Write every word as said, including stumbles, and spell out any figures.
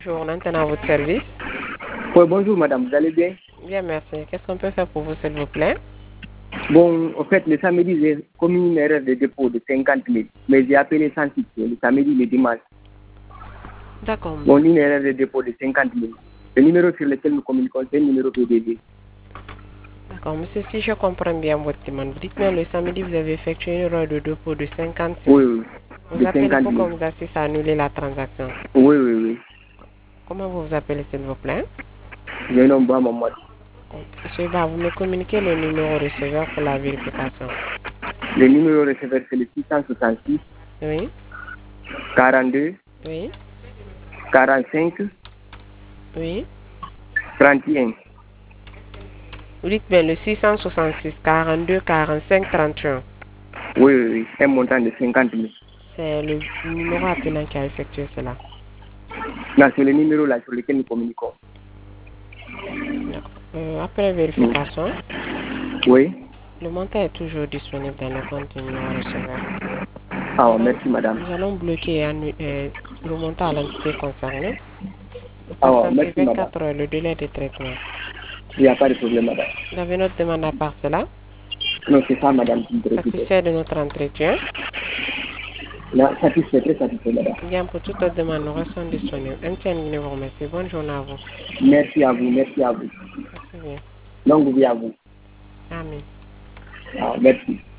Bonjour, maintenant à votre service. Oui, bonjour madame, vous allez bien? Bien, merci. Qu'est-ce qu'on peut faire pour vous, s'il vous plaît? Bon, en fait, le samedi, j'ai commis une erreur de dépôt de cinquante mille, mais j'ai appelé sans succès, le samedi, le dimanche. D'accord, Bon, monsieur. une erreur de dépôt de cinquante mille. Le numéro sur lequel nous communiquons, c'est le numéro P D D. D'accord, monsieur, si je comprends bien votre demande, vous dites bien le samedi, vous avez effectué une erreur de dépôt de cinquante Oui, mille. oui, Vous de appelez cinquante pour qu'on mille. vous assiste à annuler la transaction. Oui, oui, oui. Comment vous vous appelez, s'il vous plaît? J'ai un homme à mon mode. Monsieur Ba, vous me communiquez le numéro receveur pour la vérification. Le numéro receveur, c'est le six cent soixante-six, Oui, quarante-deux, oui, quarante-cinq, oui. trente et un. Vous dites bien le six cent soixante-six, quarante-deux, quarante-cinq, trente et un. Oui, oui, oui, un montant de cinquante mille. C'est le numéro appelant qui a effectué cela. Non, c'est le numéro là sur lequel nous communiquons. Euh, après Mm. vérification, Oui. le montant est toujours disponible dans le compte du numéro receveur. Nous Ah, allons, merci madame. nous allons bloquer annu- euh, le montant à l'entité concernée. Vous Ah, patientez merci madame. vingt-quatre heures le délai de traitement. Il n'y a pas de problème madame. Vous avez notre demande à part cela, Non, c'est ça madame qui me préoccupe. satisfait de notre entretien. Non, satisfait, très satisfait madame. Bien, pour toute autre demande, nous restons disponibles. M T N vous remercie. Bonne journée à vous. Merci à vous, merci à vous. Merci bien. Longue vie à vous. Amen. Ah, merci.